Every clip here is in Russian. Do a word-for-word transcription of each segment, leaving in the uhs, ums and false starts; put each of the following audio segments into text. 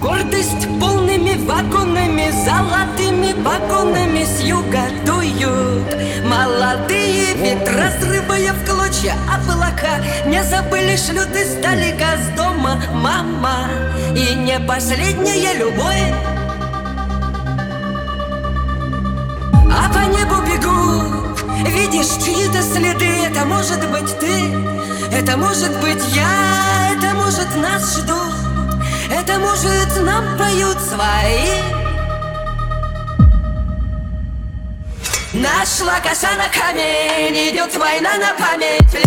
Гордость полными вагонами, золотыми погонами с юга дуют молодые ветра, разрывая в клочья облака. Не забыли, шлют издалека с дома мама. И не последняя любовь, а по небу бегут, видишь чьи-то следы. Это может быть ты, это может быть я, это может нас ждут, это может нам поют свои. Нашла коса на камень, идет война на память.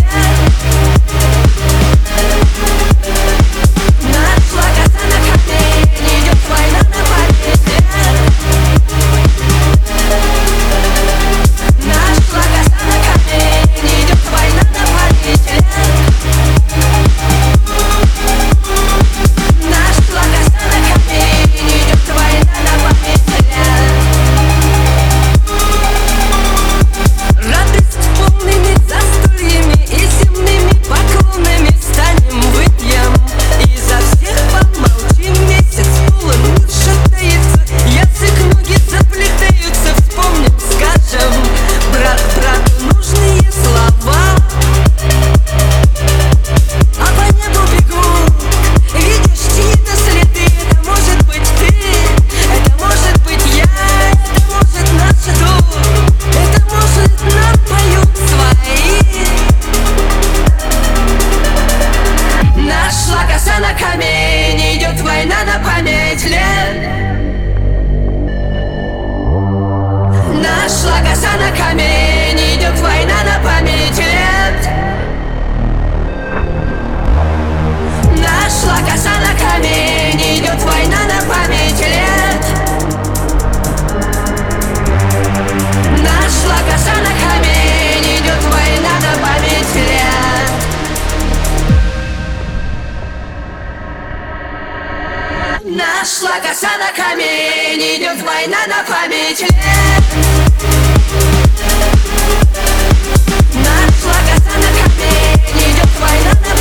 Нашла коса на камень, идет война на память. Нашла коса на камень, идет война на память. Нашла коса на камень, идет война на память. Радость полными застольями и земными поклонами станем выпьем. И за всех помолчим, месяц полон шатается, язык, ноги заплетаются. Вспомним, скажем, брат брату нужные слова. А по небу бегут, видишь чьи-то следы. Это может быть ты, это может быть я, это может нас ждут, это может нам поют свои. Нашла коса на камень, идет война на память лет. Нашла коса на камень, идет война на память лет. Нашла коса на камень, идет война на память лет. Нашла коса на камень, идет война на память лет. Нашла коса на камень, идет война на память лет. Нашла коса на камень, идет война на